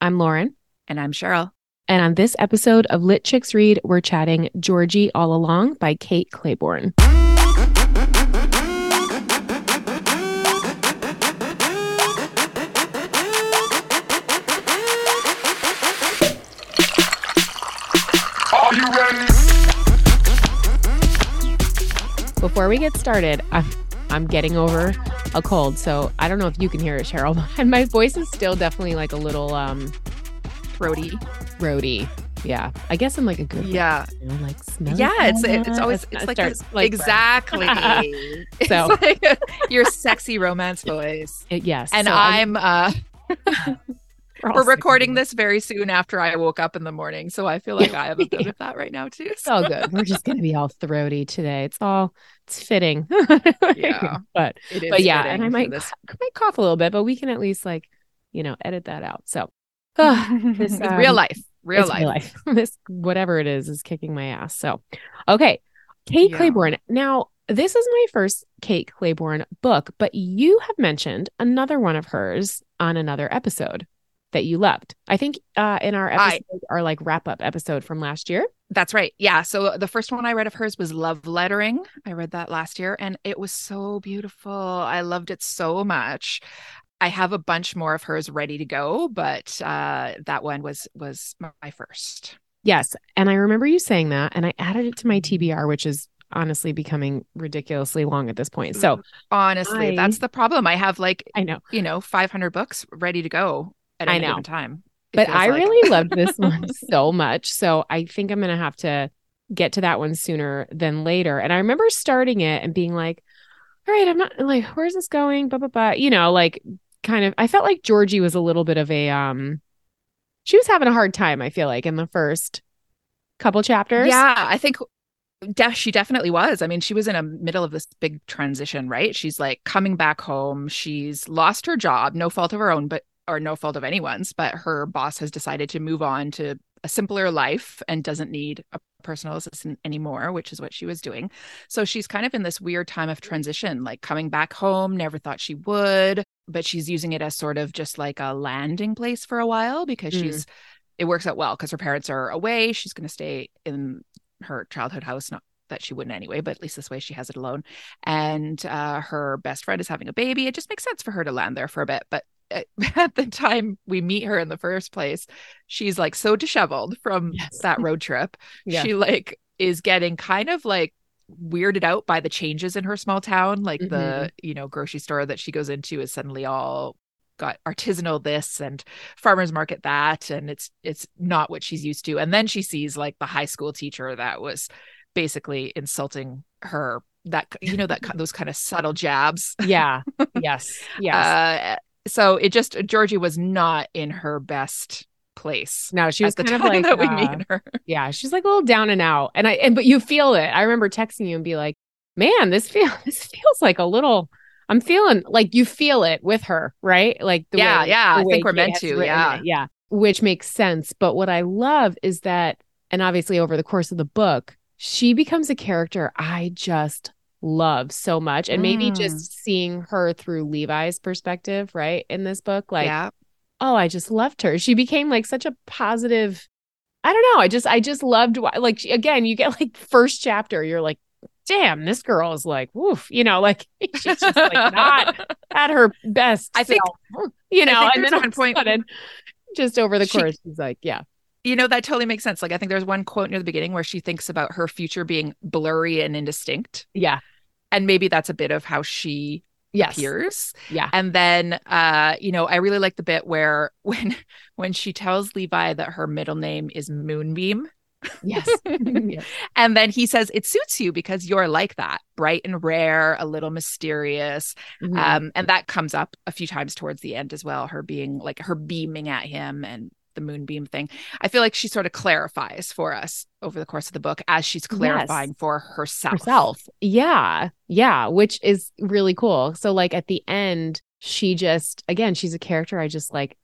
I'm Lauren. And I'm Cheryl. And on this episode of Lit Chicks Read, we're chatting Georgie All Along by Kate Clayborn. Are you ready? Before we get started, I'm getting over a cold, so I don't know if you can hear it, Cheryl, and my voice is still definitely like a little throaty. Yeah, I guess I'm like a good like smelling. Yeah, it's always like exactly. So it's like your sexy romance voice. Yes, and so we're recording this very soon after I woke up in the morning, so I feel like I have a bit of that right now too. It's all good. We're just gonna be all throaty today. It's fitting. Yeah, but yeah, and I might cough a little bit, but we can at least edit that out. So this real life. This whatever it is kicking my ass. So okay, Kate Clayborn. Now this is my first Kate Clayborn book, but you have mentioned another one of hers on another episode that you loved. I think in our episode, our like wrap up episode from last year. That's right. Yeah. So the first one I read of hers was Love Lettering. I read that last year and it was so beautiful. I loved it so much. I have a bunch more of hers ready to go, but that one was my first. Yes. And I remember you saying that, and I added it to my TBR, which is honestly becoming ridiculously long at this point. So honestly, that's the problem. I have 500 books ready to go at any given time. But I really loved this one so much. So I think I'm going to have to get to that one sooner than later. And I remember starting it and being like, all right, I'm not like, where's this going? Blah, blah, blah. Kind of, I felt like Georgie was a little bit of a, she was having a hard time, I feel like, in the first couple chapters. Yeah, I think she definitely was. I mean, she was in the middle of this big transition, right? She's like coming back home. She's lost her job, no fault of her own, or no fault of anyone's, but her boss has decided to move on to a simpler life and doesn't need a personal assistant anymore, which is what she was doing. So she's kind of in this weird time of transition, like coming back home, never thought she would, but she's using it as sort of just like a landing place for a while because it works out well because her parents are away. She's going to stay in her childhood house, not that she wouldn't anyway, but at least this way she has it alone. And her best friend is having a baby. It just makes sense for her to land there for a bit. But at the time we meet her in the first place, she's like so disheveled from that road trip. Yeah. She like is getting kind of like weirded out by the changes in her small town. Like the, grocery store that she goes into is suddenly all got artisanal this and farmer's market that. And it's not what she's used to. And then she sees like the high school teacher that was basically insulting her, those kind of subtle jabs. Yeah. Yes. So Georgie was not in her best place. No, she was at the kind time of like that we meet her. Yeah, she's like a little down and out. But you feel it. I remember texting you and be like, man, this feels like a little, I'm feeling like you feel it with her, right? Like the way I think we're meant to. Yeah. Which makes sense. But what I love is that, and obviously over the course of the book, she becomes a character I just love so much. And maybe just seeing her through Levi's perspective, right, in this book, I just loved her. She became like such a positive, I don't know, I just loved, like, again, you get like first chapter, you're like, damn, this girl is like, woof, like she's just like not at her best. I think, and then at one point, just over the course, she's like, yeah. That totally makes sense. Like, I think there's one quote near the beginning where she thinks about her future being blurry and indistinct. Yeah. And maybe that's a bit of how she appears. Yeah. And then, I really like the bit where when she tells Levi that her middle name is Moonbeam. Yes. Yes. And then he says, it suits you because you're like that, bright and rare, a little mysterious. And that comes up a few times towards the end as well. Her being like, her beaming at him and the moonbeam thing. I feel like she sort of clarifies for us over the course of the book as she's clarifying for herself. Yeah. Which is really cool. So like at the end, she just, again, she's a character I just like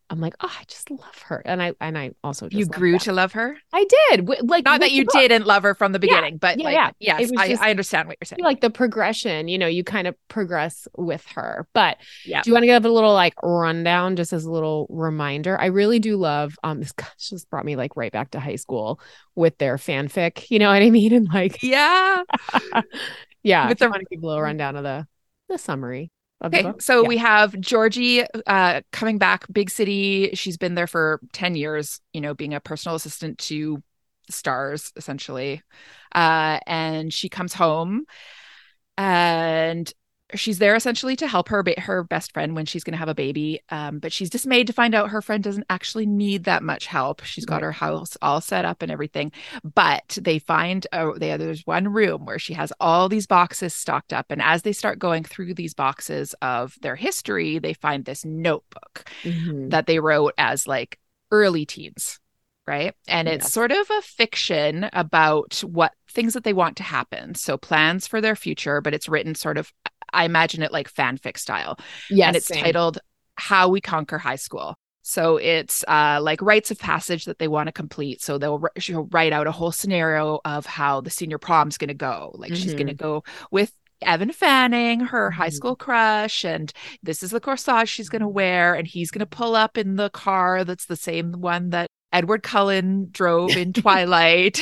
I'm like, oh, I just love her. And I also just You love grew that. to love her? I did. Like, Not with that you the book. didn't love her from the Yeah. beginning, but Yeah, like, yeah. yes, It was just I understand what you're saying. like the progression, you kind of progress with her. But Yeah. do you want to give a little like rundown, just as a little reminder? I really do love this just brought me like right back to high school with their fanfic, you know what I mean? And like, Yeah. yeah, With if you the want to give a little rundown of the summary of the Okay, book. so Yeah. we have Georgie coming back, big city. She's been there for 10 years, being a personal assistant to stars, essentially. And she comes home and she's there essentially to help her best friend when she's going to have a baby. But she's dismayed to find out her friend doesn't actually need that much help. She's got her house all set up and everything. But they find there's one room where she has all these boxes stocked up. And as they start going through these boxes of their history, they find this notebook that they wrote as like early teens. Right. And it's sort of a fiction about what things that they want to happen. So plans for their future, but it's written sort of, I imagine it like fanfic style. Yes. And it's titled How We Conquer High School. So it's like rites of passage that they want to complete. So she'll write out a whole scenario of how the senior prom's going to go. Like she's going to go with Evan Fanning, her high school crush, and this is the corsage she's going to wear. And he's going to pull up in the car that's the same one that Edward Cullen drove in Twilight.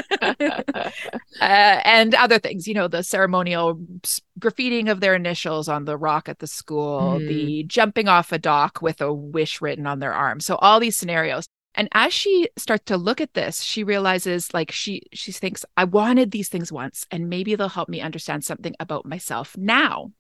And other things, the ceremonial graffitiing of their initials on the rock at the school, the jumping off a dock with a wish written on their arm. So all these scenarios. And as she starts to look at this, she realizes like she thinks, I wanted these things once, and maybe they'll help me understand something about myself now.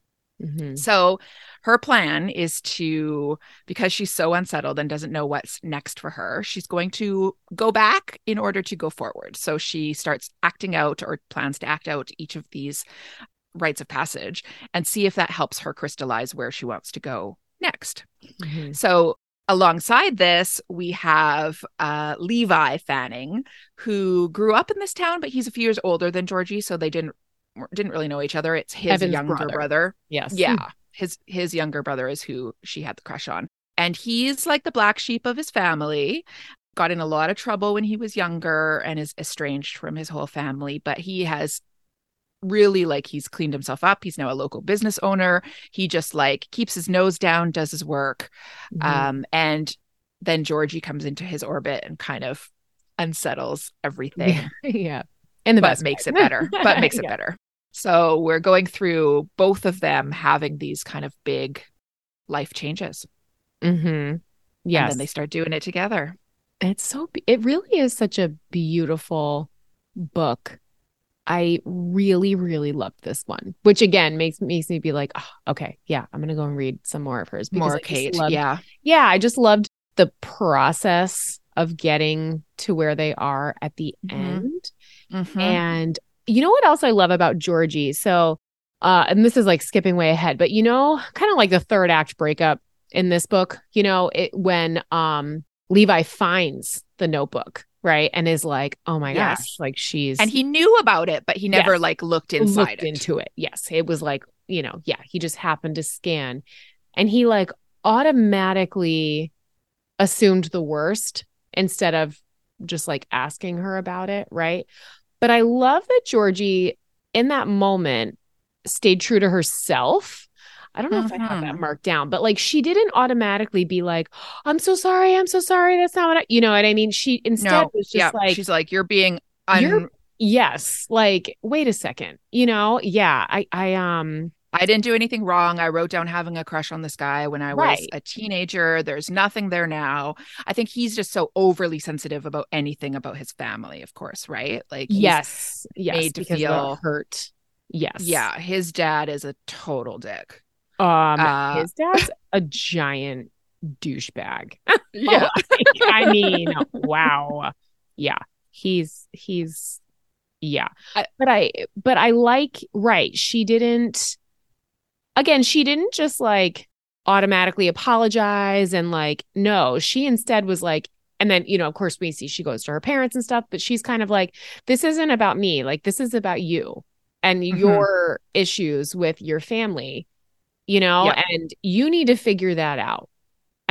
So her plan is because she's so unsettled and doesn't know what's next for her, she's going to go back in order to go forward. So she starts acting out, or plans to act out, each of these rites of passage and see if that helps her crystallize where she wants to go next. So alongside this, we have Levi Fanning, who grew up in this town, but he's a few years older than Georgie, so they didn't really know each other. It's his Evan's younger brother. Yes. Yeah. His younger brother is who she had the crush on. And he's like the black sheep of his family. Got in a lot of trouble when he was younger and is estranged from his whole family. But he has really he's cleaned himself up. He's now a local business owner. He just keeps his nose down, does his work. And then Georgie comes into his orbit and kind of unsettles everything. Yeah. And but makes it better. But makes it better. So we're going through both of them having these kind of big life changes. Yes. And then they start doing it together. It really is such a beautiful book. I really, really loved this one, which again makes me be like, oh, okay, yeah, I'm going to go and read some more of hers. More Kate. Yeah. I just loved the process of getting to where they are at the end. And you know what else I love about Georgie? So, and this is skipping way ahead, but kind of like the third act breakup in this book, when Levi finds the notebook, right? And is like, oh my gosh, she's... And he knew about it, but he never looked into it. Yes. It was he just happened to scan, and he automatically assumed the worst instead of just asking her about it, right? But I love that Georgie, in that moment, stayed true to herself. I don't know if I have that marked down, but she didn't automatically be like, I'm so sorry. That's not what you know what I mean? She instead was just she's like, you're being yes. Wait a second. I didn't do anything wrong. I wrote down having a crush on this guy when I was a teenager. There's nothing there now. I think he's just so overly sensitive about anything about his family, of course, right? Yes, made to feel hurt. Yes. Yeah, his dad is a total dick. His dad's a giant douchebag. Yeah. I mean, wow. Yeah. He's yeah. But I like, right. She didn't just automatically apologize and no, she instead was and then, of course we see she goes to her parents and stuff, but she's kind of this isn't about me. This is about you and your issues with your family, and you need to figure that out.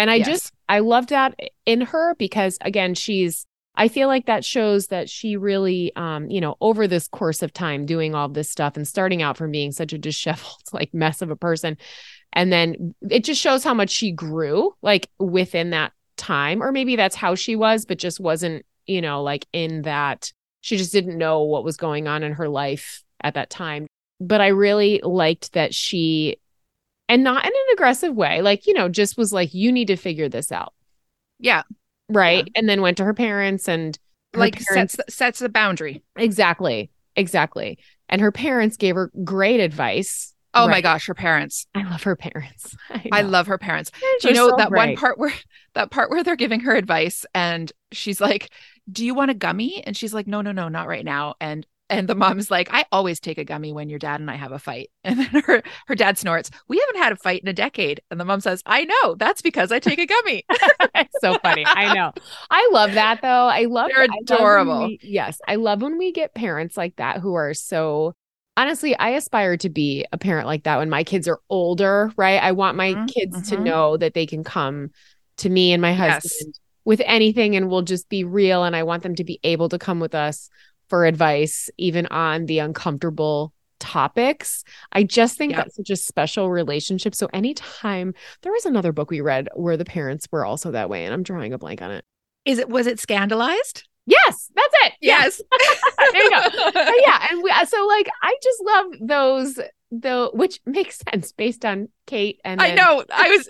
And Yes. I love that in her because again, I feel like that shows that she really, over this course of time doing all this stuff and starting out from being such a disheveled like mess of a person. And then it just shows how much she grew like within that time, or maybe that's how she was, but just wasn't, like in that she just didn't know what was going on in her life at that time. But I really liked that she, and not in an aggressive way, like, just was like, you need to figure this out. Yeah. Right. Yeah. And then went to her parents and like sets the boundary. Exactly. And her parents gave her great advice. Oh my gosh, her parents. I love her parents. I love her parents. Do They're you know so that great. one part where they're giving her advice and she's like, "Do you want a gummy?" And she's like, "No, not right now." And the mom's like, "I always take a gummy when your dad and I have a fight." And then her dad snorts, "We haven't had a fight in a decade." And the mom says, "I know. That's because I take a gummy." It's so funny. I know. I love that though. They're adorable. I love when we get parents like that who are so, honestly, I aspire to be a parent like that when my kids are older, right? I want my kids to know that they can come to me and my husband with anything and we'll just be real. And I want them to be able to come with us for advice, even on the uncomfortable topics. I just think that's such a special relationship. So anytime, there was another book we read where the parents were also that way, and I'm drawing a blank on it. Was it Scandalized? Yes, that's it. Yes. There you go. Yeah. And so like, I just love those, which makes sense based on Kate. And I know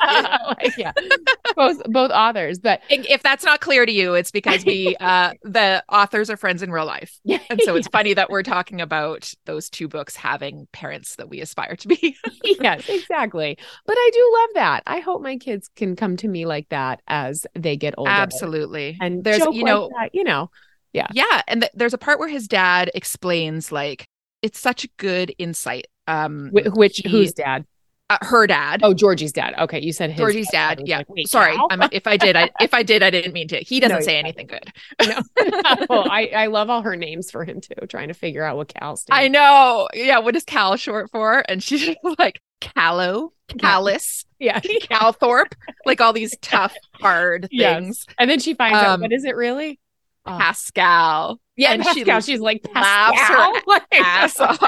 I was both authors, but if that's not clear to you, it's because the authors are friends in real life. And so it's funny that we're talking about those two books having parents that we aspire to be. Yes, exactly. But I do love that. I hope my kids can come to me like that as they get older. Absolutely. And there's, yeah. Yeah. And there's a part where his dad explains, like, it's such good insight. Whose dad? Her dad. Oh, Georgie's dad. Okay, you said his Georgie's dad. Yeah. Like, sorry. If I did, I didn't mean to. He doesn't say anything good. No. Well, I love all her names for him too, trying to figure out what Cal stands. I know. Yeah. What is Cal short for? And she's like Callow, Callus, Calthorpe, like all these tough, hard things. And then she finds out, what is it really? Pascal. Yeah, and Pascal. She's like, laughs her ass off.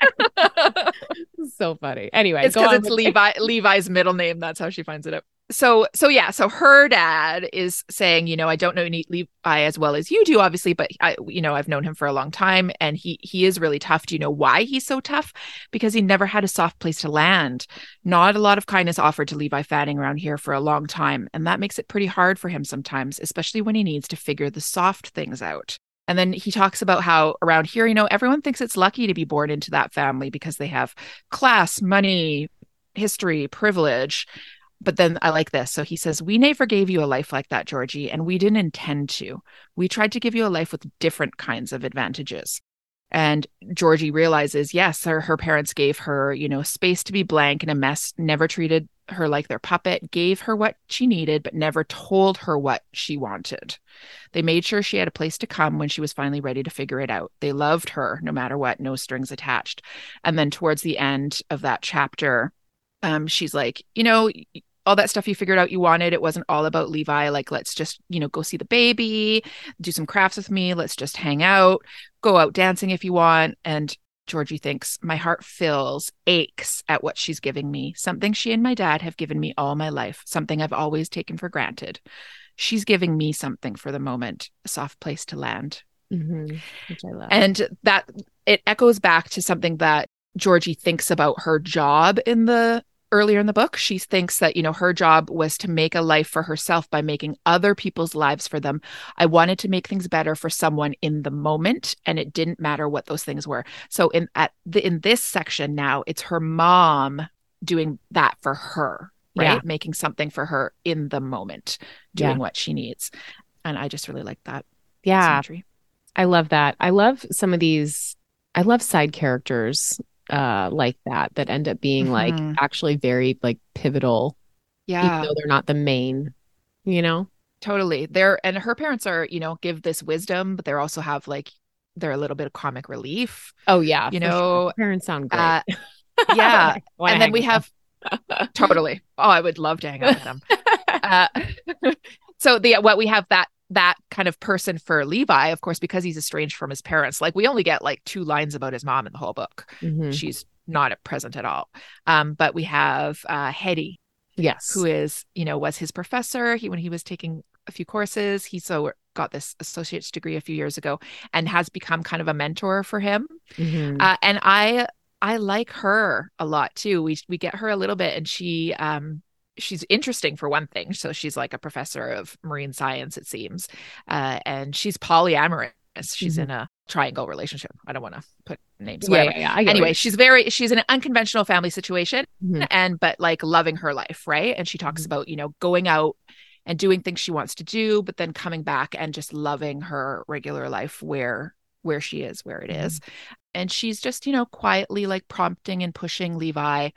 So funny. Anyway, it's because it's Levi's middle name. That's how she finds it out. So her dad is saying, I don't know Levi as well as you do, obviously, but I've known him for a long time, and he is really tough. Do you know why he's so tough? Because he never had a soft place to land. Not a lot of kindness offered to Levi Fanning around here for a long time, and that makes it pretty hard for him sometimes, especially when he needs to figure the soft things out. And then he talks about how around here, everyone thinks it's lucky to be born into that family because they have class, money, history, privilege. But then I like this. So he says, "We never gave you a life like that, Georgie, and we didn't intend to. We tried to give you a life with different kinds of advantages." And Georgie realizes, yes, her parents gave her, space to be blank and a mess, never treated her like their puppet, gave her what she needed, but never told her what she wanted. They made sure she had a place to come when she was finally ready to figure it out. They loved her no matter what, no strings attached. And then towards the end of that chapter, she's like, all that stuff you figured out you wanted, it wasn't all about Levi. Like, let's just, go see the baby, do some crafts with me. Let's just hang out, go out dancing if you want. And Georgie thinks, my heart fills, aches at what she's giving me, something she and my dad have given me all my life, something I've always taken for granted. She's giving me something for the moment, a soft place to land. Mm-hmm. Which I love. And that it echoes back to something that Georgie thinks about her job earlier in the book. She thinks that, her job was to make a life for herself by making other people's lives for them. I wanted to make things better for someone in the moment, and it didn't matter what those things were. So in this section now, it's her mom doing that for her, right? Yeah. Making something for her in the moment, doing what she needs. And I just really like that. Yeah. Symmetry. I love that. I love some of these. I love side characters like that end up being like actually very like pivotal, even though they're not the main, Totally. And her parents are, give this wisdom, but they also have they're a little bit of comic relief. Oh yeah, sure. Parents sound great. Yeah. And then we have totally. Oh, I would love to hang out with them. Uh, so what we have that kind of person for Levi, of course, because he's estranged from his parents. Like we only get like 2 lines about his mom in the whole book. Mhm. She's not present at all. But we have Hetty, Yes. who is, was his professor. When he was taking a few courses, he got this associate's degree a few years ago and has become kind of a mentor for him. Mhm. And I like her a lot too. We get her a little bit, and she's interesting for one thing. So she's like a professor of marine science, it seems, and she's polyamorous. She's in a triangle relationship. I don't want to put names. Whatever. Yeah. Anyway, she's in an unconventional family situation, but like loving her life, right? And she talks about going out and doing things she wants to do, but then coming back and just loving her regular life where she is, where it is. And she's just quietly like prompting and pushing Levi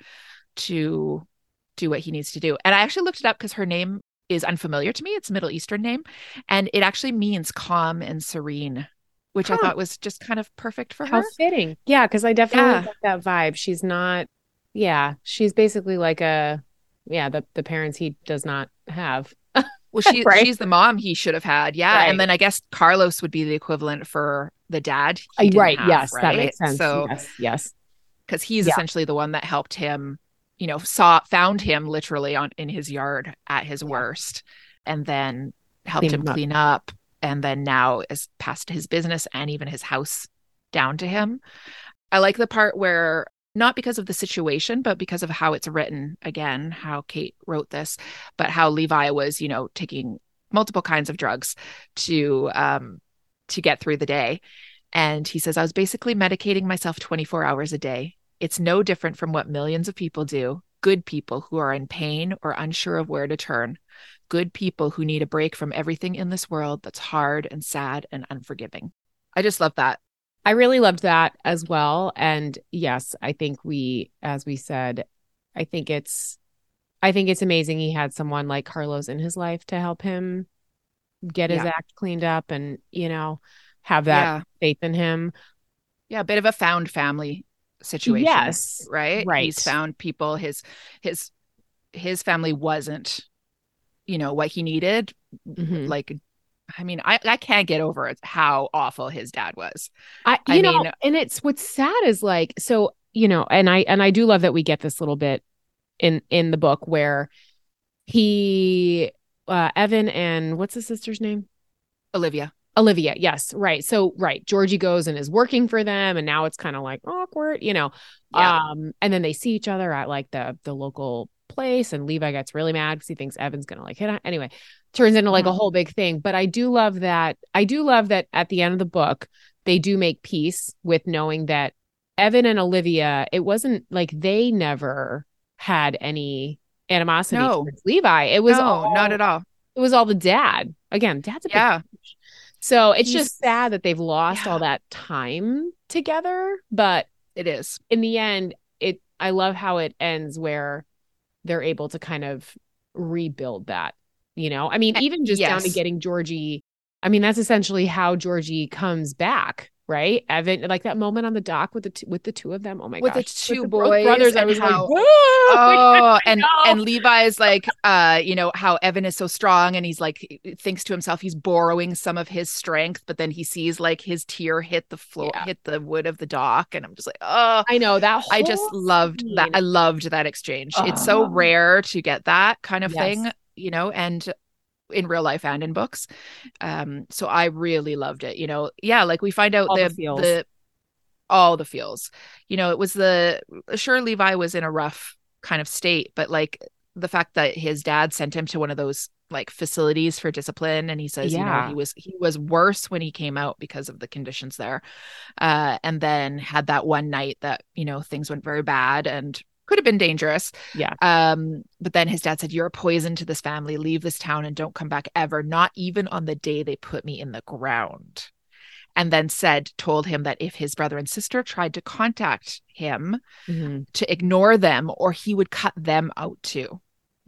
to do what he needs to do. And I actually looked it up because her name is unfamiliar to me. It's a Middle Eastern name, and it actually means calm and serene, which I thought was just kind of perfect for her. How fitting. Yeah, because I definitely got that vibe. She's not, she's basically like the parents he does not have. Well, she's the mom he should have had. Yeah. Right. And then I guess Carlos would be the equivalent for the dad. Right. Have, yes. Right? That makes sense. So, yes. Because he's essentially the one that helped him, found him literally in his yard at his worst, and then helped him clean up. And then now has passed his business and even his house down to him. I like the part where, not because of the situation, but because of how it's written, again, how Kate wrote this, but how Levi was, taking multiple kinds of drugs to get through the day. And he says, I was basically medicating myself 24 hours a day. It's no different from what millions of people do. Good people who are in pain or unsure of where to turn. Good people who need a break from everything in this world that's hard and sad and unforgiving. I just love that. I really loved that as well. And yes, I think as we said, I think it's amazing he had someone like Carlos in his life to help him get his act cleaned up and, have that faith in him. Yeah, a bit of a found family situation. Yes. Right. He's found people. His family wasn't, what he needed. Like, I mean, I can't get over it, how awful his dad was. I mean, and it's what's sad is like, so, and I do love that we get this little bit in the book where Evan and what's the sister's name? Olivia. Yes. Right. So, Georgie goes and is working for them. And now it's kind of like awkward, and then they see each other at like the local place, and Levi gets really mad because he thinks Evan's going to like hit on. Anyway, turns into like a whole big thing. But I do love that at the end of the book, they do make peace with knowing that Evan and Olivia, it wasn't like they never had any animosity towards Levi. It was not at all. It was all the dad. Again, dad's a big So it's just sad that they've lost all that time together. But it is. In the end, I love how it ends where they're able to kind of rebuild that, I mean, even just down to getting Georgie. I mean, that's essentially how Georgie comes back, right? Evan, like that moment on the dock with the two of them. Oh my gosh. With the two boys, brothers. I was like, and Levi's like, how Evan is so strong, and he's like, thinks to himself, he's borrowing some of his strength, but then he sees like his tear hit the floor, hit the wood of the dock, and I'm just like, oh, I know that. I just loved that. I loved that exchange. It's so rare to get that kind of thing, and in real life and in books. So I really loved it. Like we find out all the feels. It was sure Levi was in a rough kind of state, but like the fact that his dad sent him to one of those like facilities for discipline, and he says he was worse when he came out because of the conditions there, and then had that one night that things went very bad and could have been dangerous. But then his dad said, "You're a poison to this family. Leave this town and don't come back ever, not even on the day they put me in the ground." And then told him that if his brother and sister tried to contact him, to ignore them, or he would cut them out too.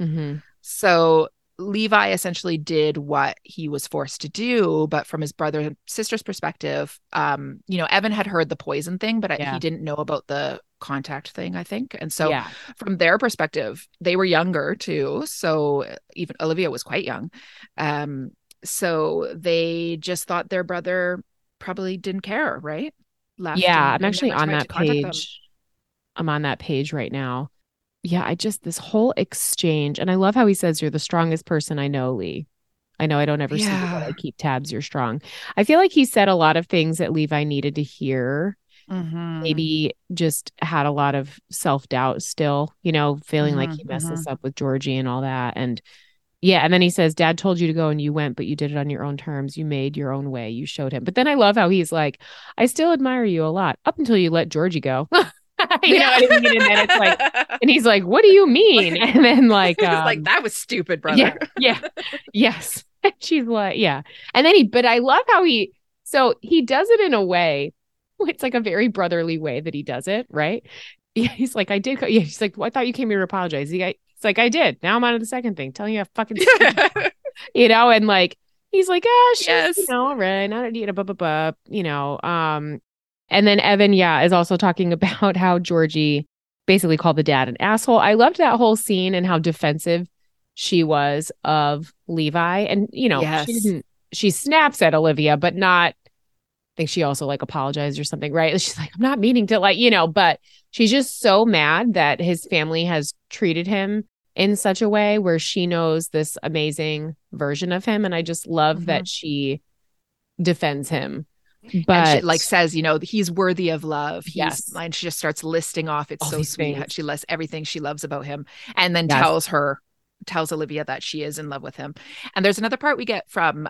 So Levi essentially did what he was forced to do, but from his brother and sister's perspective, Evan had heard the poison thing, but he didn't know about the contact thing, I think. And so Yeah. from their perspective, they were younger too. So even Olivia was quite young. So they just thought their brother probably didn't care, right? Left Yeah, I'm and actually never on tried to that contact them. page. I'm on that page right now. Yeah, this whole exchange, and I love how he says, "You're the strongest person I know, Lee. I know I don't ever see you, but I Yeah. keep tabs. You're strong." I feel like he said a lot of things that Levi needed to hear. Mm-hmm. Maybe just had a lot of self-doubt still, feeling like he Mm-hmm. messed Mm-hmm. this up with Georgie and all that. And yeah, and then he says, Dad told you to go and you went, but you did it on your own terms. You made your own way. You showed him. But then I love how he's like, I still admire you a lot up until you let Georgie go. You know what I mean? And then it's like, and he's like, what do you mean? And then like, It's like, that was stupid, yeah, brother. yes. She's like, yeah. And then but I love how so he does it in a way, it's like a very brotherly way that he does it, right? Yeah, he's like, I did. Yeah, he's like, well, I thought you came here to apologize. He's like, I did. Now I'm on to the second thing, telling you a fucking, and like, he's like, she's, Yes. all right, not a blah, blah, blah, and then Evan, is also talking about how Georgie basically called the dad an asshole. I loved that whole scene and how defensive she was of Levi. And, Yes. she snaps at Olivia, but not, I think she also like apologized or something, right? She's like, I'm not meaning to but she's just so mad that his family has treated him in such a way where she knows this amazing version of him. And I just love that she defends him. But and she like says, he's worthy of love. Yes. And she just starts listing off. It's all so sweet. things. She lists everything she loves about him and then tells Olivia that she is in love with him. And there's another part we get from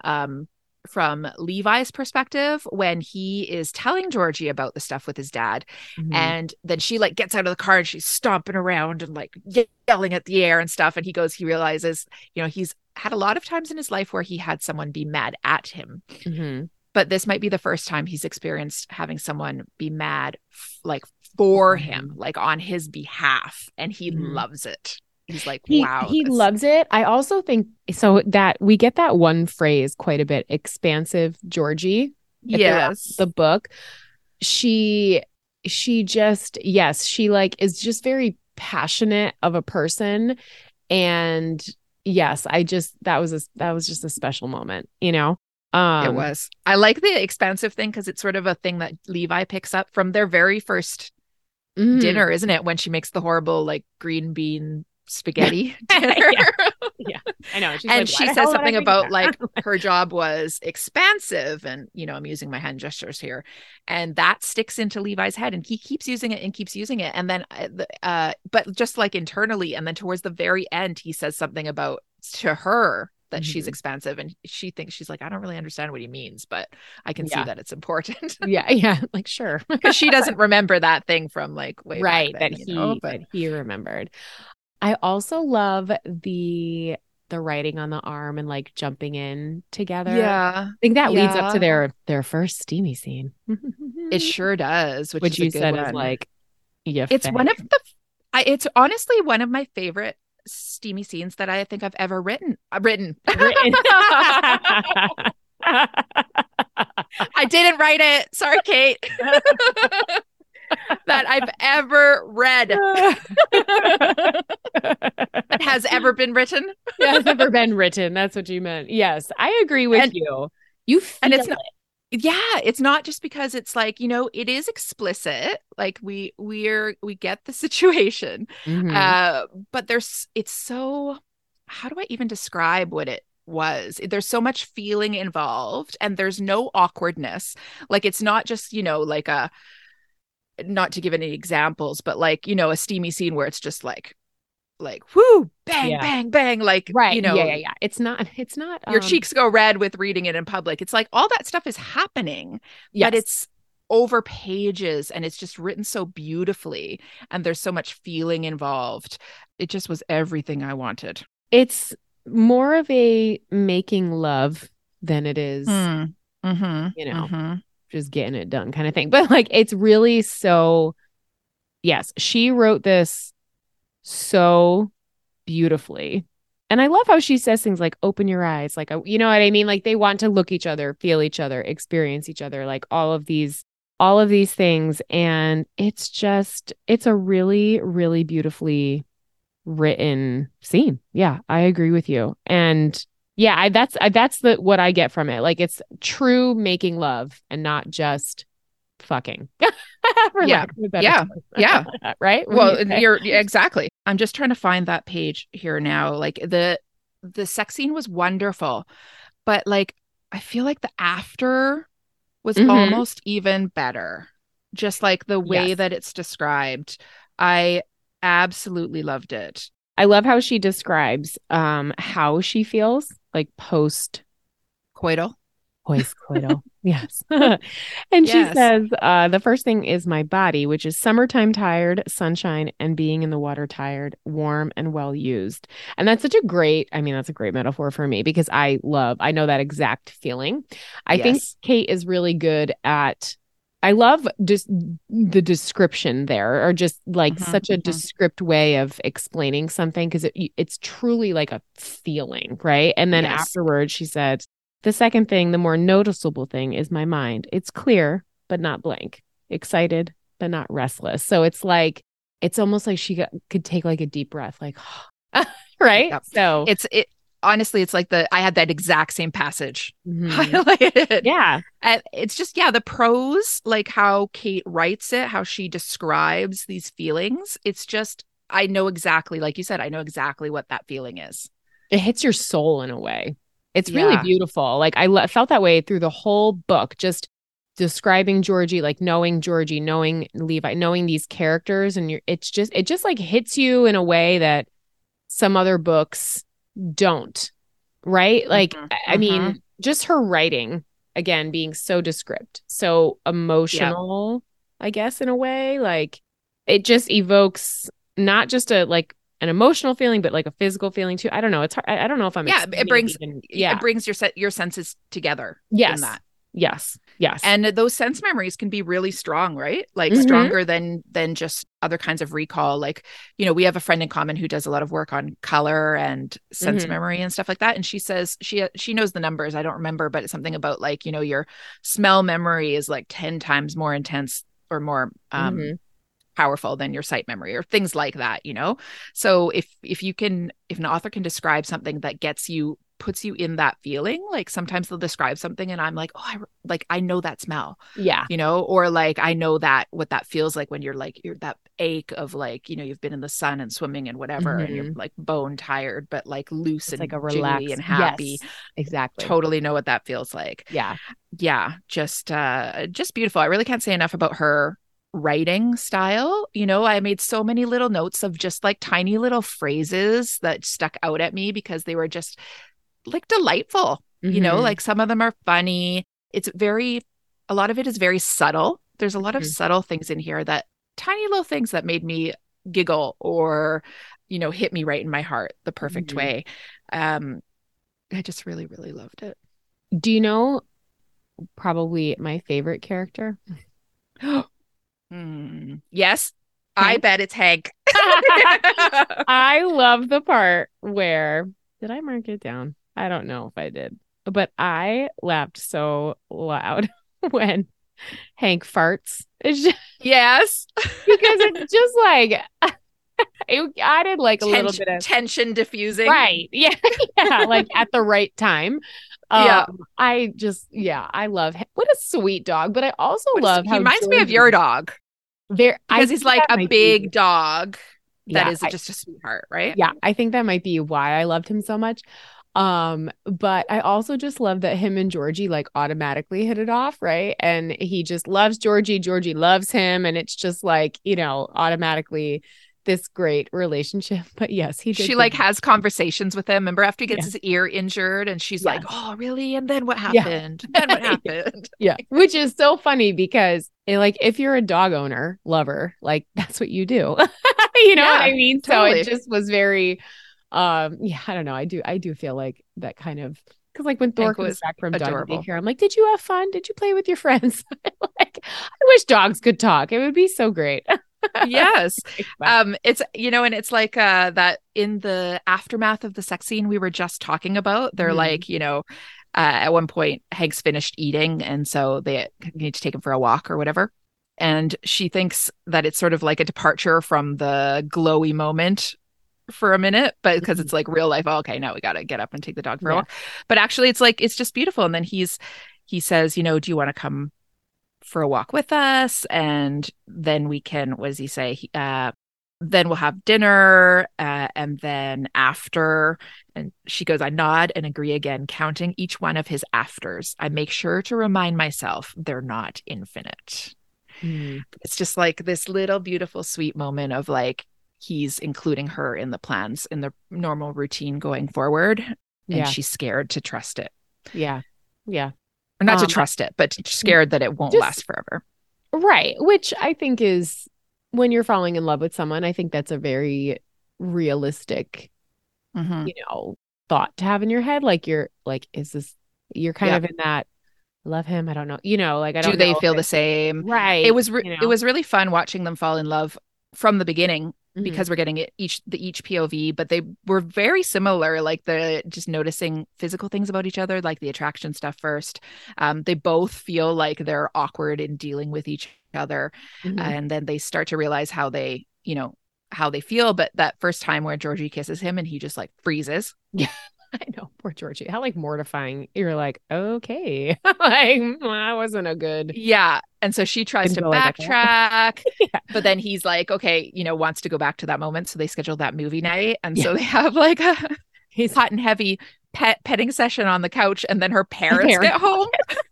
Levi's perspective when he is telling Georgie about the stuff with his dad. Mhm. And then she like gets out of the car and she's stomping around and like yelling at the air and stuff. And he realizes, he's had a lot of times in his life where he had someone be mad at him. Mm-hmm. But this might be the first time he's experienced having someone be mad like for him, like on his behalf. And he loves it. He's like, wow. He loves it. I also think so that we get that one phrase quite a bit, expansive Georgie. Yes. The book. She just, yes, she like is just very passionate of a person. And yes, that was just a special moment, It was. I like the expansive thing because it's sort of a thing that Levi picks up from their very first dinner, isn't it? When she makes the horrible like green bean spaghetti dinner. Yeah, I know. And she says something about like her job was expansive, and I'm using my hand gestures here, and that sticks into Levi's head, and he keeps using it, and then but just like internally, and then towards the very end, he says something about to her that she's expansive, and she's like, I don't really understand what he means, but I can see that it's important. yeah, like sure, because she doesn't remember that thing from like way right back then, that he remembered. I also love the writing on the arm and like jumping in together. Yeah, I think that leads up to their first steamy scene. It sure does, which you is a good said one. Is like, it's one of it's honestly one of my favorite steamy scenes that I think I've ever written. I didn't write it. Sorry, Kate. That I've ever read. That has ever been written. Has ever been written. That's what you meant. Yes, I agree with you. You feel and it's not. Yeah, it's not just because it's like, it is explicit. Like we get the situation. But it's so, how do I even describe what it was? There's so much feeling involved and there's no awkwardness. Like it's not just, like not to give any examples, but like, a steamy scene where it's just like whoo, bang, bang, bang, like, right. Yeah. It's not your cheeks go red with reading it in public. It's like all that stuff is happening, but it's over pages and it's just written so beautifully and there's so much feeling involved. It just was everything I wanted. It's more of a making love than it is, just getting it done kind of thing. But like, it's really so, yes, she wrote this so beautifully. And I love how she says things like, open your eyes. Like, you know what I mean? Like they want to look each other, feel each other, experience each other, like all of these all of these things. And it's a really, really beautifully written scene. Yeah, I agree with you. And yeah, that's what I get from it. Like, it's true making love and not just fucking. Yeah. Yeah. Yeah. Right. Well, exactly. I'm just trying to find that page here now. Like the sex scene was wonderful, but like I feel like the after was almost even better. Just like the way that it's described. I absolutely loved it. I love how she describes how she feels like post coital. Coital. Yes. And she says, the first thing is my body, which is summertime tired, sunshine, and being in the water tired, warm and well used. And that's a great metaphor for me, because I know that exact feeling. I think Kate is really good at, I love just the description there, or just like such a descript way of explaining something, because it's truly like a feeling, right? And then afterwards she said, the second thing, the more noticeable thing, is my mind. It's clear, but not blank. Excited, but not restless. So it's like, it's almost like she could take like a deep breath, like, right? Yep. So honestly, it's like I had that exact same passage highlighted. Yeah. And it's just, the prose, like how Kate writes it, how she describes these feelings. It's just, I know exactly, like you said, I know exactly what that feeling is. It hits your soul in a way. It's really beautiful. Like I felt that way through the whole book, just describing Georgie, like knowing Georgie, knowing Levi, knowing these characters. And it just like hits you in a way that some other books don't, right? Like, I mean, just her writing, again, being so descript, so emotional, I guess, in a way, like it just evokes not just an emotional feeling, but like a physical feeling too. I don't know. It's hard. I don't know if I'm. It brings your senses together. Yes. In that. Yes. And those sense memories can be really strong, right? Like stronger than just other kinds of recall. Like, we have a friend in common who does a lot of work on color and sense memory and stuff like that. And she says she knows the numbers. I don't remember, but it's something about like, your smell memory is like 10 times more intense or more powerful than your sight memory, or things like that, So if an author can describe something that puts you in that feeling, like sometimes they'll describe something and I'm like, I know that smell, or like I know that what that feels like when you're that ache of like, you've been in the sun and swimming and whatever, and you're like bone tired but like loose, it's and like a relaxed and happy. Yes, exactly. Totally know what that feels like. Just beautiful. I really can't say enough about her writing style. I made so many little notes of just like tiny little phrases that stuck out at me because they were just like delightful. Like some of them are funny. A lot of it is very subtle. There's a lot of subtle things in here, that tiny little things that made me giggle or hit me right in my heart the perfect way. I just really, really loved it. Do you know probably my favorite character? Yes, I bet it's Hank. I love the part where, did I mark it down? I don't know if I did, but I laughed so loud when Hank farts. Yes, because it's just like it added like a little bit of tension diffusing, right? Yeah, like at the right time. I love him. What a sweet dog. But I also love how he reminds me of your dog. Because he's like a big dog that is just a sweetheart, right? Yeah, I think that might be why I loved him so much. But I also just love that him and Georgie like automatically hit it off, right? And he just loves Georgie. Georgie loves him, and it's just like, automatically this great relationship. But yes, she like has conversations with him. Remember after he gets his ear injured and she's like, oh really? And then what happened? Then what happened? Which is so funny because if you're a dog owner, lover, like that's what you do. You know what I mean? Totally. So it just was very I don't know. I do feel like that kind of, because like when Thor comes back from dog daycare, I'm like, did you have fun? Did you play with your friends? Like, I wish dogs could talk. It would be so great. Yes. It's and it's like that in the aftermath of the sex scene we were just talking about, they're like, At one point, Hank's finished eating, and so they need to take him for a walk or whatever. And she thinks that it's sort of like a departure from the glowy moment for a minute, but because it's like real life. Oh, okay, now we got to get up and take the dog for a walk. But actually, it's like it's just beautiful. And then he says, do you want to come for a walk with us? And then we can. What does he say? Then we'll have dinner, and then after. And she goes, I nod and agree again, counting each one of his afters. I make sure to remind myself they're not infinite. It's just like this little beautiful sweet moment of like he's including her in the plans in the normal routine going forward, and she's scared to trust it. Or not to trust it, but scared that it won't last forever. Right, which I think is when you're falling in love with someone, I think that's a very realistic thought to have in your head. Like you're kind of in that, love him, I don't know, like I don't know. Do they feel the same? Right. It was really fun watching them fall in love from the beginning, because we're getting each POV, but they were very similar, like the just noticing physical things about each other, like the attraction stuff first. They both feel like they're awkward in dealing with each other, and then they start to realize how they feel. But that first time where Georgie kisses him and he just like freezes. Yeah. I know, poor Georgie. How like mortifying. You're like, okay, like that wasn't a good. Yeah, and so she tries to backtrack, but then he's like, okay, wants to go back to that moment. So they schedule that movie night, and so they have like a hot and heavy petting session on the couch, and then her parents get home.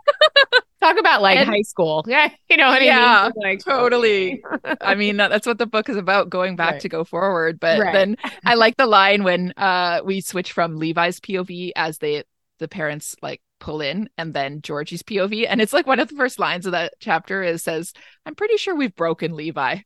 Talk about like high school. Yeah. You know what I mean? Yeah, like, totally. I mean, that's what the book is about, going back to go forward. But then I like the line when we switch from Levi's POV as the parents like pull in, and then Georgie's POV. And it's like one of the first lines of that chapter says, I'm pretty sure we've broken Levi.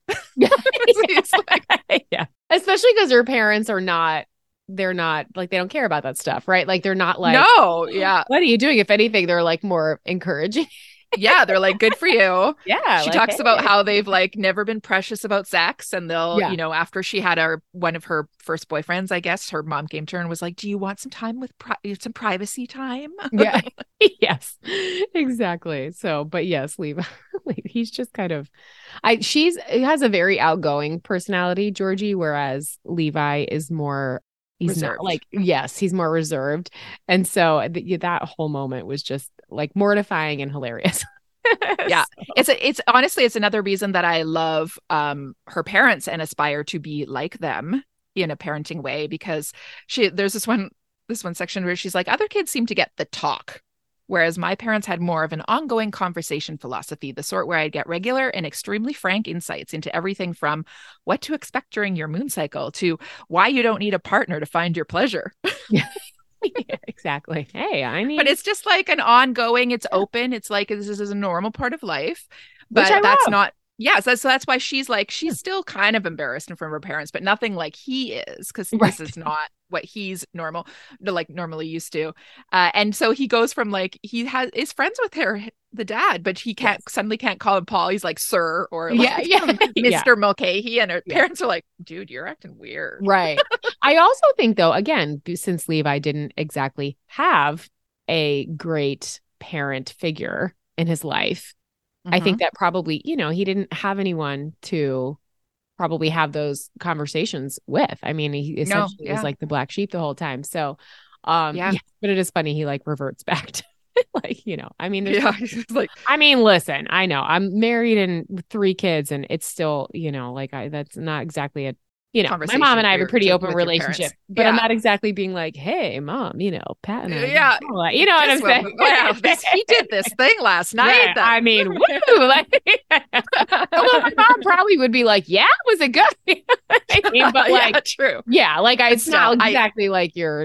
It's like, especially because her parents are not, they're not like, they don't care about that stuff, right? Like they're not like, no, what are you doing? If anything, they're like more encouraging. Yeah, they're like, good for you. Yeah. She talks about how they've like never been precious about sex, and they'll, after she had one of her first boyfriends, I guess her mom came to her and was like, do you want some time with some privacy time? Yeah. Yes, exactly. So, but yes, Levi, he's just kind of, she has a very outgoing personality, Georgie, whereas Levi is more, he's reserved. Not like, yes, he's more reserved. And so that whole moment was just like mortifying and hilarious. Yeah. So. It's honestly, it's another reason that I love her parents and aspire to be like them in a parenting way, because there's this one section where she's like, other kids seem to get the talk, whereas my parents had more of an ongoing conversation philosophy, the sort where I'd get regular and extremely frank insights into everything from what to expect during your moon cycle to why you don't need a partner to find your pleasure. Yeah. Yeah, exactly. Hey, but it's just like an ongoing, it's open. It's like, this is a normal part of life, but that's not. Yeah. So that's why she's like, she's still kind of embarrassed in front of her parents, but nothing like he is, because this is not what he's normally used to. And so he goes from like, is friends with the dad, but he suddenly can't call him Paul. He's like Sir or like, Mr. Mulcahy, and her parents are like, dude, you're acting weird. Right. I also think though, again, since Levi didn't exactly have a great parent figure in his life, I think that probably, he didn't have anyone to probably have those conversations with. I mean, he essentially was like the black sheep the whole time. So, but it is funny. He like reverts back to like, I mean, like, I mean, listen, I know I'm married and with 3 kids, and it's still, like that's not exactly a, my mom and I have a pretty open relationship, but I'm not exactly being like, hey, mom, Pat and I, you know what I'm saying? Wow, he did this thing last night. Right. I mean, woo, like, although my mom probably would be like, yeah, was it good? I mean, but like, true. Yeah, like it's not exactly like you're.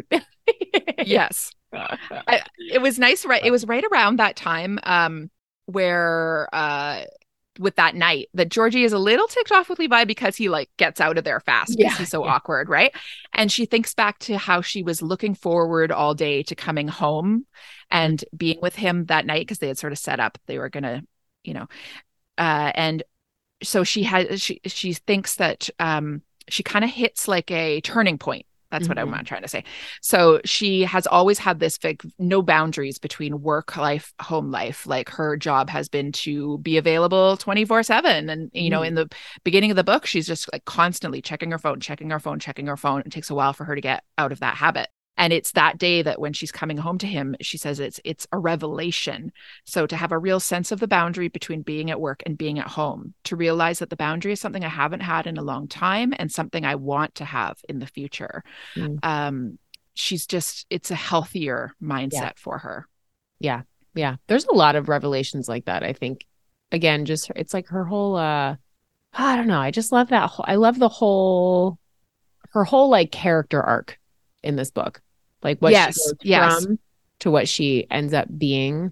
Yes. It was nice. Right. It was right around that time where with that night that Georgie is a little ticked off with Levi because he like gets out of there fast because he's so awkward. Right. And she thinks back to how she was looking forward all day to coming home and being with him that night, because they had sort of set up, they were going to, and so she thinks that she kind of hits like a turning point That's what I'm trying to say. So she has always had this no boundaries between work life, home life. Like her job has been to be available 24/7. And, you know, in the beginning of the book, she's just like constantly checking her phone. It takes a while for her to get out of that habit. And it's that day that when she's coming home to him, she says it's a revelation. So to have a real sense of the boundary between being at work and being at home, to realize that the boundary is something I haven't had in a long time and something I want to have in the future. It's a healthier mindset for her. Yeah. Yeah. There's a lot of revelations like that. I think, again, just it's like her whole, I don't know. I just love that. I love her whole like character arc in this book. Like what she goes from to what she ends up being.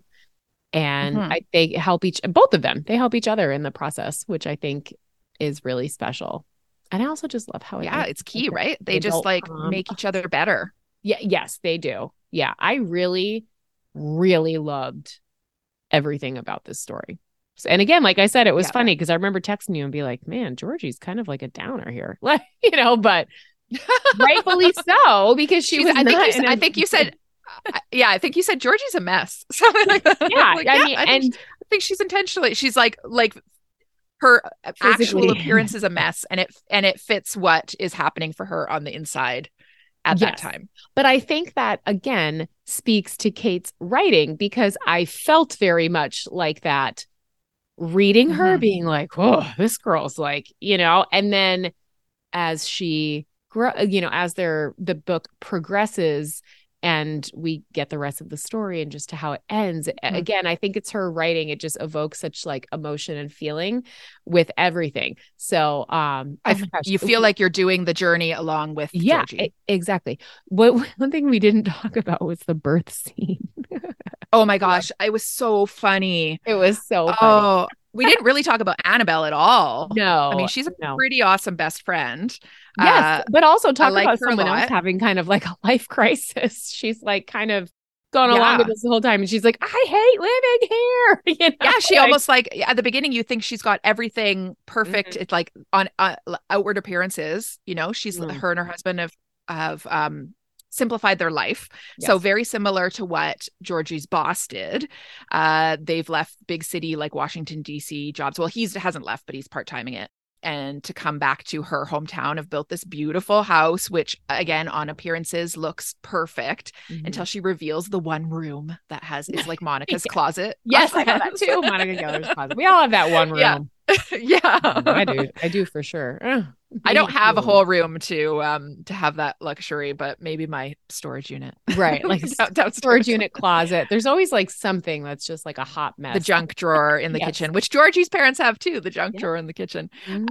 And they help both of them. They help each other in the process, which I think is really special. And I also just love how it's key, right? They just like make each other better. Yeah. Yes, they do. Yeah. I really, really loved everything about this story. And again, like I said, it was funny because I remember texting you and be like, man, Georgie's kind of like a downer here. Like, you know, but rightfully so, because I think you said Georgie's a mess. Something like that. Yeah. Like, I think she's intentionally, she's like her actual appearance is a mess, and it fits what is happening for her on the inside at that time. But I think that again speaks to Kate's writing, because I felt very much like that reading her, being like, oh, this girl's like, you know, and then as she as the book progresses and we get the rest of the story and just to how it ends. Again, I think it's her writing. It just evokes such like emotion and feeling with everything. So you feel like you're doing the journey along with Georgie. Exactly. One thing we didn't talk about was the birth scene. Oh my gosh. It was so funny. It was so funny. Oh, we didn't really talk about Annabelle at all. No. I mean, she's a pretty awesome best friend. Yes, but also talk about someone else having kind of like a life crisis. She's like kind of gone along with this the whole time. And she's like, I hate living here. You know? Yeah, she almost like at the beginning, you think she's got everything perfect. It's like on outward appearances, you know, she's her and her husband have simplified their life. Yes. So very similar to what Georgie's boss did. They've left big city like Washington, D.C. jobs. Well, he hasn't left, but he's part-timing it. And to come back to her hometown, have built this beautiful house, which again, on appearances looks perfect until she reveals the one room that is like Monica's closet. Yes, I have that too. Monica Geller's closet. We all have that one room. Yeah. I do for sure. I don't have a whole room to have that luxury, but maybe my storage unit. Right. Like storage unit, closet. There's always like something that's just like a hot mess. The junk drawer in the kitchen, which Georgie's parents have too, the junk drawer in the kitchen.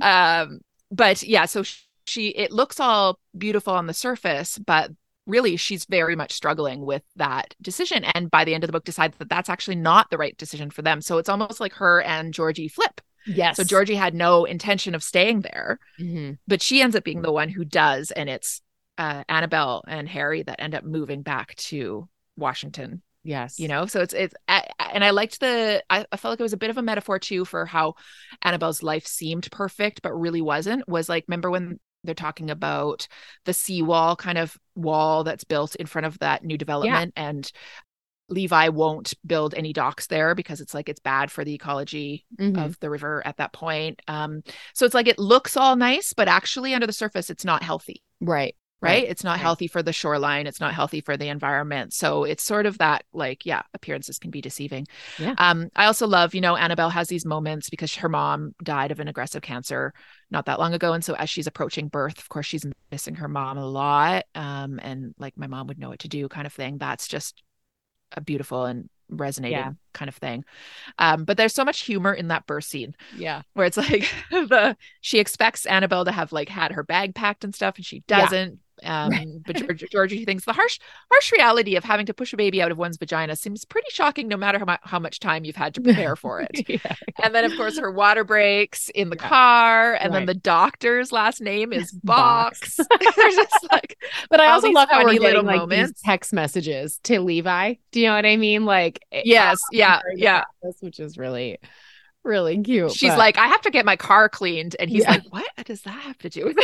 But yeah, so it looks all beautiful on the surface, but really she's very much struggling with that decision. And by the end of the book decides that that's actually not the right decision for them. So it's almost like her and Georgie flip. Yes. So Georgie had no intention of staying there, but she ends up being the one who does. And it's Annabelle and Harry that end up moving back to Washington. Yes. You know, so it's and I liked I felt like it was a bit of a metaphor too for how Annabelle's life seemed perfect, but really wasn't. Was like, remember when they're talking about the seawall kind of wall that's built in front of that new development, and Levi won't build any docks there because it's bad for the ecology of the river at that point. So it's like, it looks all nice, but actually under the surface, it's not healthy. Right. It's not healthy for the shoreline. It's not healthy for the environment. So it's sort of that, like, appearances can be deceiving. Yeah. I also love, Annabelle has these moments because her mom died of an aggressive cancer not that long ago. And so as she's approaching birth, of course, she's missing her mom a lot. And like, my mom would know what to do kind of thing. That's just a beautiful and resonating kind of thing. But there's so much humor in that birth scene. Yeah. Where it's like she expects Annabelle to have like had her bag packed and stuff, and she doesn't. But Georgie thinks the harsh reality of having to push a baby out of one's vagina seems pretty shocking, no matter how much time you've had to prepare for it. And then of course her water breaks in the car, and then the doctor's last name is Box. There's just like, but I also love how we're getting like these text messages to Levi. Do you know what I mean? Like, yes, yeah, which is really, really cute. She's but- like, I have to get my car cleaned. And he's Yeah. like, what does that have to do with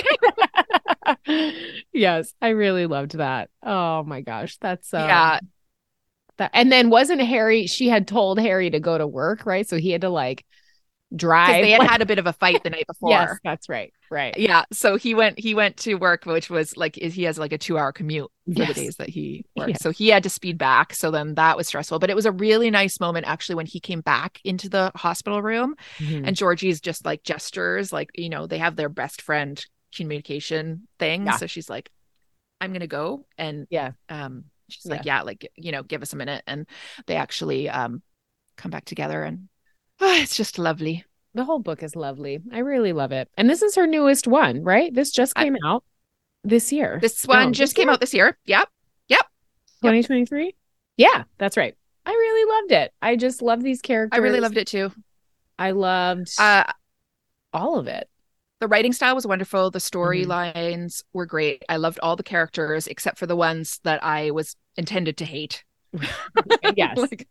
it? Yes, I really loved that. Oh my gosh, that's Yeah. that. And then wasn't Harry? She had told Harry to go to work, right? So he had to like drive. Because they had like- had a bit of a fight the night before. Yes, that's right. Right. Yeah. So he went to work, which was like, he has like a 2-hour commute for Yes. the days that he works. Yes. So he had to speed back. So then that was stressful. But it was a really nice moment actually when he came back into the hospital room Mhm. and Georgie's just like gestures, like, you know, they have their best friend communication thing. Yeah. So she's like, I'm gonna go. And Yeah. she's like, yeah, like, you know, give us a minute. And they actually come back together and it's just lovely. The whole book is lovely. I really love it. And this is her newest one, right? This just came out this year. This one just came out this year. Yep. 2023. Yeah, that's right. I really loved it. I just love these characters. I really loved it too. I loved all of it. The writing style was wonderful. The Mm-hmm. storylines were great. I loved all the characters except for the ones that I was intended to hate. Yes. Like,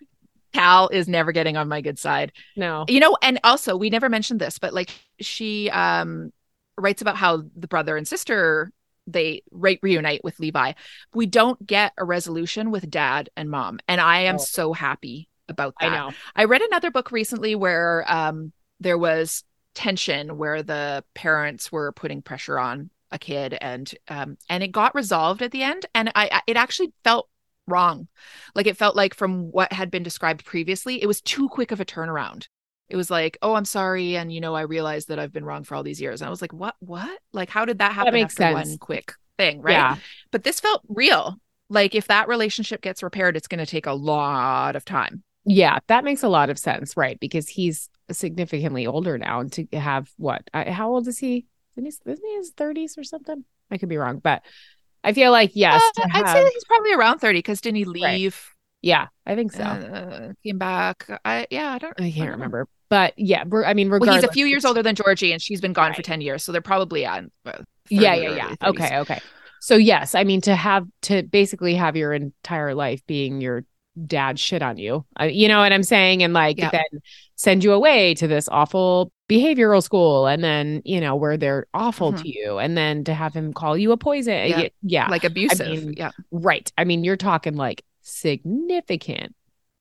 Cal is never getting on my good side. No. You know, and also we never mentioned this, but like she writes about how the brother and sister they reunite with Levi. We don't get a resolution with dad and mom, and I am so happy about that. I know. I read another book recently where there was tension where the parents were putting pressure on a kid, and it got resolved at the end, and it actually felt wrong. Like it felt like from what had been described previously, it was too quick of a turnaround. It was like, oh, I'm sorry, and you know, I realized that I've been wrong for all these years. And I was like, what? Like, how did that happen makes after sense. one quick thing, right? Yeah. But this felt real. Like if that relationship gets repaired, it's going to take a lot of time. Yeah, that makes a lot of sense, right? Because he's significantly older now, and to have what? How old is he? Isn't he in his 30s or something? I could be wrong, but I feel like yes. I'd say that he's probably around 30 because didn't he leave? Right. Yeah, I think so. Came back. I can't remember, but yeah, I mean, well, regardless, he's a few years older than Georgie, and she's been gone for Right. 10 years, so they're probably on. Yeah. Okay. So yes, I mean to basically have your entire life being your dad shit on you, you know what I'm saying, and like Yeah. then send you away to this awful behavioral school, and then you know where they're awful Mhm. to you, and then to have him call you a poison, yeah, like abusive. I mean, yeah, right. I mean, you're talking like significant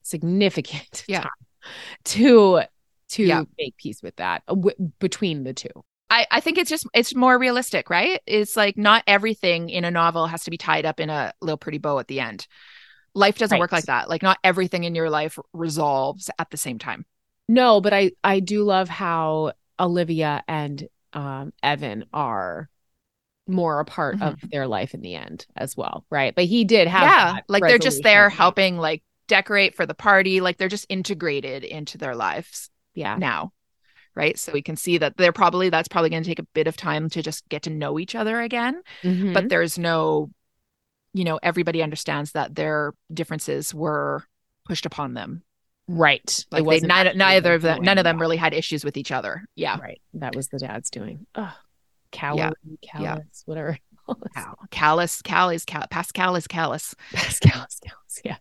Yeah. time to Yeah. make peace with that between the two. I think it's more realistic, right? It's like not everything in a novel has to be tied up in a little pretty bow at the end. Life doesn't work Right. like that. Like not everything in your life resolves at the same time. No, but I do love how Olivia and Evan are more a part of their life in the end as well, right? But he did have that like they're just there resolution. helping like decorate for the party. Like they're just integrated into their lives Yeah. now, right? So we can see that that's probably going to take a bit of time to just get to know each other again. Mhm. But there's no, you know, everybody understands that their differences were pushed upon them. Right. Like wasn't actually neither of them, doing none of them that. really had issues with each other. Yeah. Right. That was the dad's doing. Oh, callous, whatever. Cal is callous. Pascal is callous. Yeah.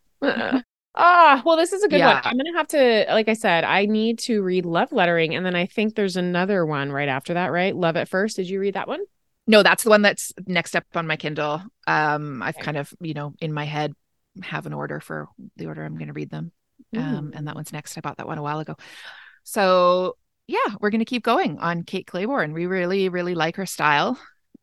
Well, this is a good Yeah. one. I'm gonna have to, like I said, I need to read Love Lettering, and then I think there's another one right after that, right? Love at First. Did you read that one? No, that's the one that's next up on my Kindle. I've Okay. kind of, you know, in my head have an order for the order I'm going to read them. And that one's next. I bought that one a while ago. So yeah, we're going to keep going on Kate Clayborne. We really, really like her style.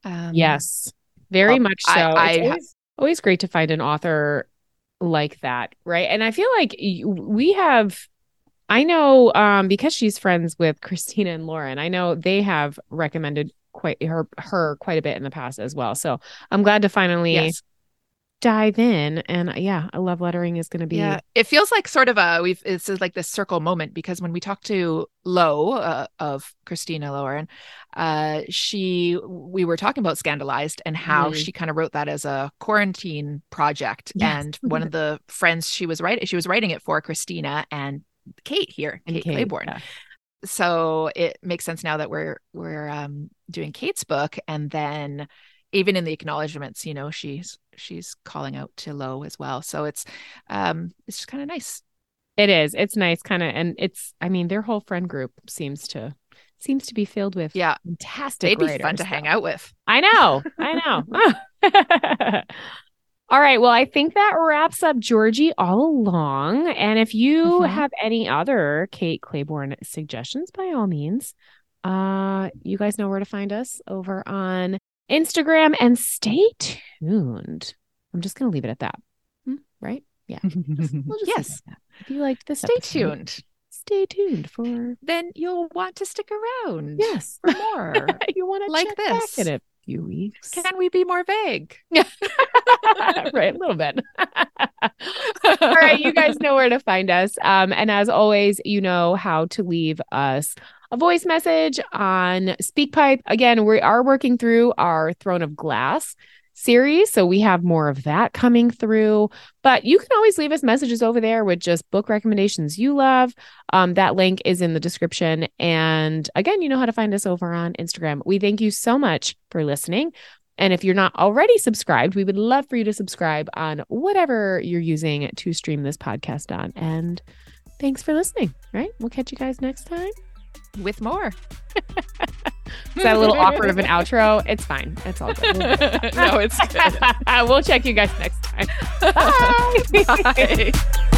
Yes, very much so. I It's always great to find an author like that, right? And I feel like we have, I know, because she's friends with Christina and Lauren, I know they have recommended her quite a bit in the past as well. So I'm glad to finally dive in, and yeah, a Love Lettering is going to be. Yeah, it feels like sort of it's like this circle moment, because when we talked to Lo of Christina Lauren, we were talking about Scandalized and how she kind of wrote that as a quarantine project. Yes. And one of the friends she was writing it for, Christina and Kate here, Kate Clayborne. Yeah. So it makes sense now that we're doing Kate's book, and then even in the acknowledgements, you know, she's calling out to Lo as well. So it's just kind of nice. It is. It's nice kind of, and it's, I mean, their whole friend group seems to be filled with fantastic They'd be writers, fun to hang out with. I know. All right. Well, I think that wraps up Georgie All Along. And if you have any other Kate Clayborn suggestions, by all means, you guys know where to find us over on Instagram, and stay tuned. I'm just going to leave it at that. Right? Yeah. We'll just Yes. leave it at that. If you liked this Stay episode, tuned. Stay tuned for. Then you'll want to stick around. Yes. For more. You want to like check this back in a few weeks. Can we be more vague? Right, a little bit. All right, you guys know where to find us. And as always, you know how to leave us a voice message on SpeakPipe. Again, we are working through our Throne of Glass series, so we have more of that coming through. But you can always leave us messages over there with just book recommendations you love. That link is in the description. And again, you know how to find us over on Instagram. We thank you so much for listening. And if you're not already subscribed, we would love for you to subscribe on whatever you're using to stream this podcast on. And thanks for listening, right? We'll catch you guys next time. With more. Is that a little awkward of an outro? It's fine. It's all good. No, it's good. We'll check you guys next time. Bye. Bye.